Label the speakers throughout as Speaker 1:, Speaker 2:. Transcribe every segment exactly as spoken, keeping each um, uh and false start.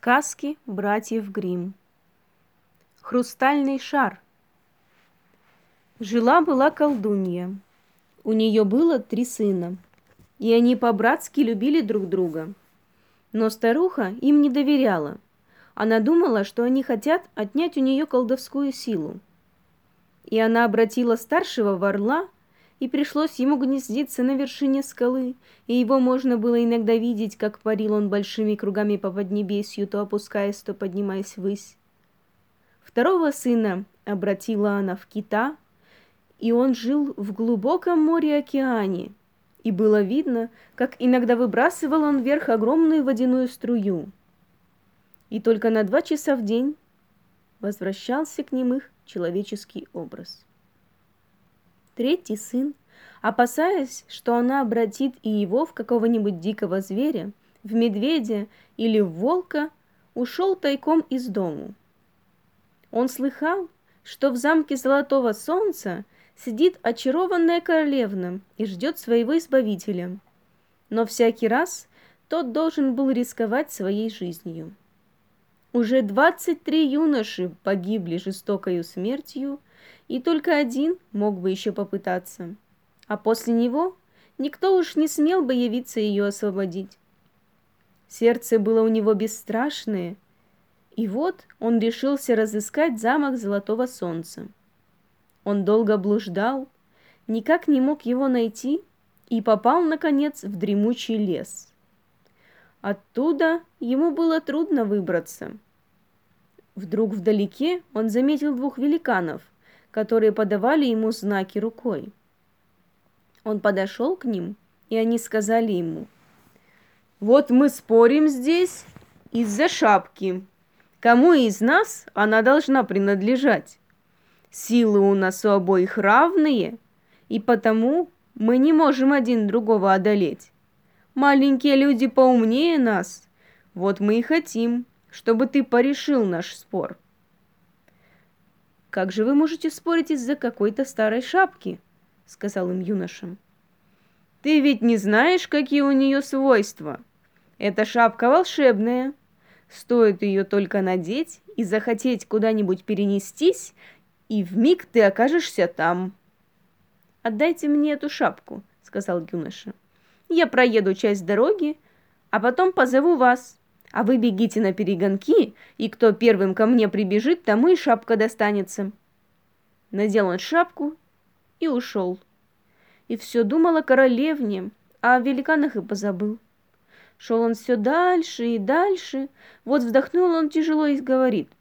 Speaker 1: Сказки братьев Гримм. Хрустальный шар. Жила-была колдунья. У нее было три сына, и они по-братски любили друг друга. Но старуха им не доверяла. Она думала, что они хотят отнять у нее колдовскую силу. И она обратила старшего в орла, и пришлось ему гнездиться на вершине скалы, и его можно было иногда видеть, как парил он большими кругами по поднебесью, то опускаясь, то поднимаясь ввысь. Второго сына обратила она в кита, и он жил в глубоком море-океане, и было видно, как иногда выбрасывал он вверх огромную водяную струю. И только на два часа в день возвращался к ним их человеческий образ. Третий сын, опасаясь, что она обратит и его в какого-нибудь дикого зверя, в медведя или в волка, ушел тайком из дому. Он слыхал, что в замке Золотого Солнца сидит очарованная королевна и ждет своего избавителя, но всякий раз тот должен был рисковать своей жизнью. Уже двадцать три юноши погибли жестокою смертью, и только один мог бы еще попытаться, а после него никто уж не смел бы явиться ее освободить. Сердце было у него бесстрашное, и вот он решился разыскать замок Золотого Солнца. Он долго блуждал, никак не мог его найти и попал, наконец, в дремучий лес. Оттуда ему было трудно выбраться. Вдруг вдалеке он заметил двух великанов, которые подавали ему знаки рукой. Он подошел к ним, и они сказали ему: «Вот мы спорим здесь из-за шапки. Кому из нас она должна принадлежать? Силы у нас у обоих равные, и потому мы не можем один другого одолеть. Маленькие люди поумнее нас, вот мы и хотим, чтобы ты порешил наш спор». «Как же вы можете спорить из-за какой-то старой шапки?» — сказал им юноша. «Ты ведь не знаешь, какие у нее свойства. Эта шапка волшебная. Стоит ее только надеть и захотеть куда-нибудь перенестись, и вмиг ты окажешься там». «Отдайте мне эту шапку», — сказал юноша. «Я проеду часть дороги, а потом позову вас. А вы бегите на перегонки, и кто первым ко мне прибежит, тому и шапка достанется». Надел он шапку и ушел. И все думал о королевне, а о великанах и позабыл. Шел он все дальше и дальше, вот вздохнул он тяжело и говорит: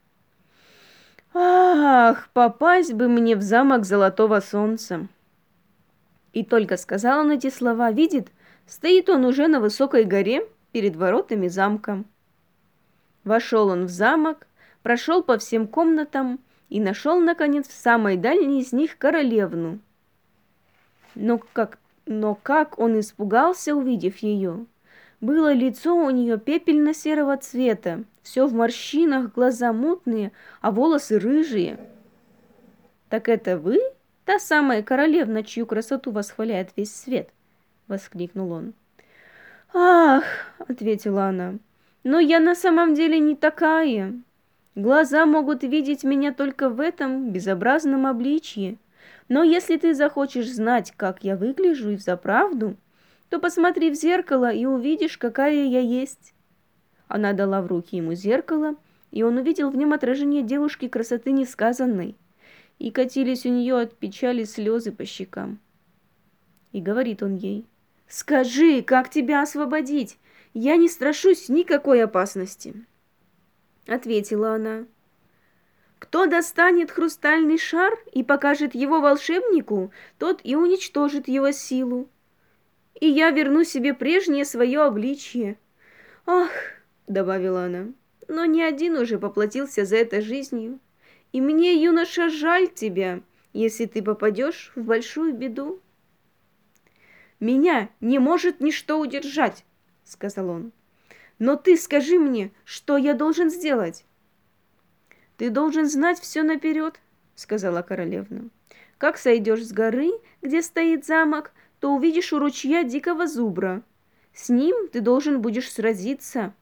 Speaker 1: «Ах, попасть бы мне в замок Золотого Солнца!» И только сказал он эти слова, видит, стоит он уже на высокой горе перед воротами замка. Вошел он в замок, прошел по всем комнатам и нашел, наконец, в самой дальней из них королевну. Но как, но как он испугался, увидев ее! Было лицо у нее пепельно-серого цвета, все в морщинах, глаза мутные, а волосы рыжие. «Так это вы, та самая королевна, чью красоту восхваляет весь свет?» — воскликнул он. «Ах!» — ответила она. «Но я на самом деле не такая. Глаза могут видеть меня только в этом безобразном обличье. Но если ты захочешь знать, как я выгляжу и взаправду, то посмотри в зеркало и увидишь, какая я есть». Она дала в руки ему зеркало, и он увидел в нем отражение девушки красоты несказанной, и катились у нее от печали слезы по щекам. И говорит он ей: «Скажи, как тебя освободить? Я не страшусь никакой опасности». Ответила она: «Кто достанет хрустальный шар и покажет его волшебнику, тот и уничтожит его силу. И я верну себе прежнее свое обличье. Ах!» — добавила она, — «но ни один уже поплатился за это жизнью. И мне, юноша, жаль тебя, если ты попадешь в большую беду». «Меня не может ничто удержать», — сказал он. «Но ты скажи мне, что я должен сделать?» «Ты должен знать все наперед», — сказала королевна. «Как сойдешь с горы, где стоит замок, то увидишь у ручья дикого зубра. С ним ты должен будешь сразиться,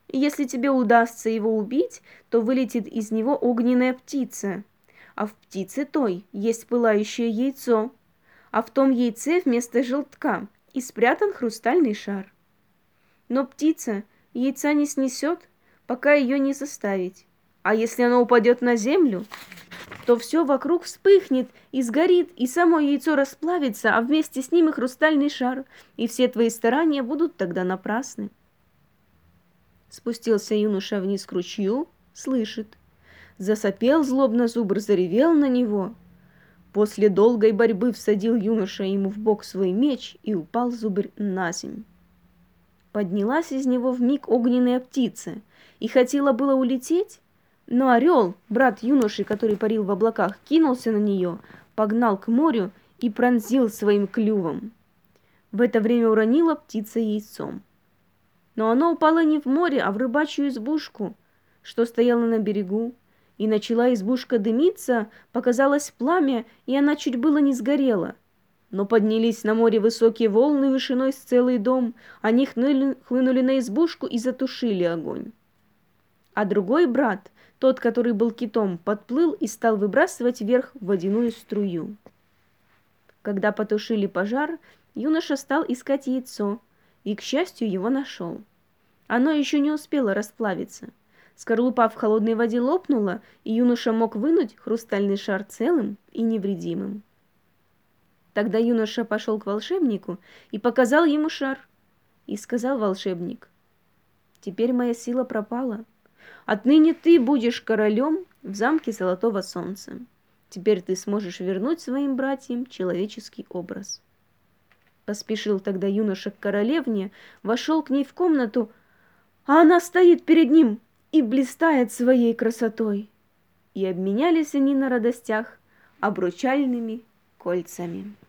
Speaker 1: И если тебе удастся его убить, то вылетит из него огненная птица. А в птице той есть пылающее яйцо, а в том яйце вместо желтка и спрятан хрустальный шар. Но птица яйца не снесет, пока ее не заставить. А если оно упадет на землю, то все вокруг вспыхнет и сгорит, и само яйцо расплавится, а вместе с ним и хрустальный шар, и все твои старания будут тогда напрасны. Спустился юноша вниз к ручью, слышит. Засопел злобно зубр, заревел на него. После долгой борьбы всадил юноша ему в бок свой меч, и упал зубр на земь. Поднялась из него вмиг огненная птица, и хотела было улететь, но орел, брат юноши, который парил в облаках, кинулся на нее, погнал к морю и пронзил своим клювом. В это время уронила птица яйцом. Но оно упало не в море, а в рыбачью избушку, что стояла на берегу, и начала избушка дымиться, показалось пламя, и она чуть было не сгорела. Но поднялись на море высокие волны вышиной с целый дом, они хнули, хлынули на избушку и затушили огонь. А другой брат, тот, который был китом, подплыл и стал выбрасывать вверх водяную струю. Когда потушили пожар, юноша стал искать яйцо, и, к счастью, его нашел. Оно еще не успело расплавиться. Скорлупа в холодной воде лопнула, и юноша мог вынуть хрустальный шар целым и невредимым. Тогда юноша пошел к волшебнику и показал ему шар. И сказал волшебник: «Теперь моя сила пропала. Отныне ты будешь королем в замке Золотого Солнца. Теперь ты сможешь вернуть своим братьям человеческий образ». Поспешил тогда юноша к королевне, вошел к ней в комнату, а она стоит перед ним и блистает своей красотой. И обменялись они на радостях обручальными кольцами.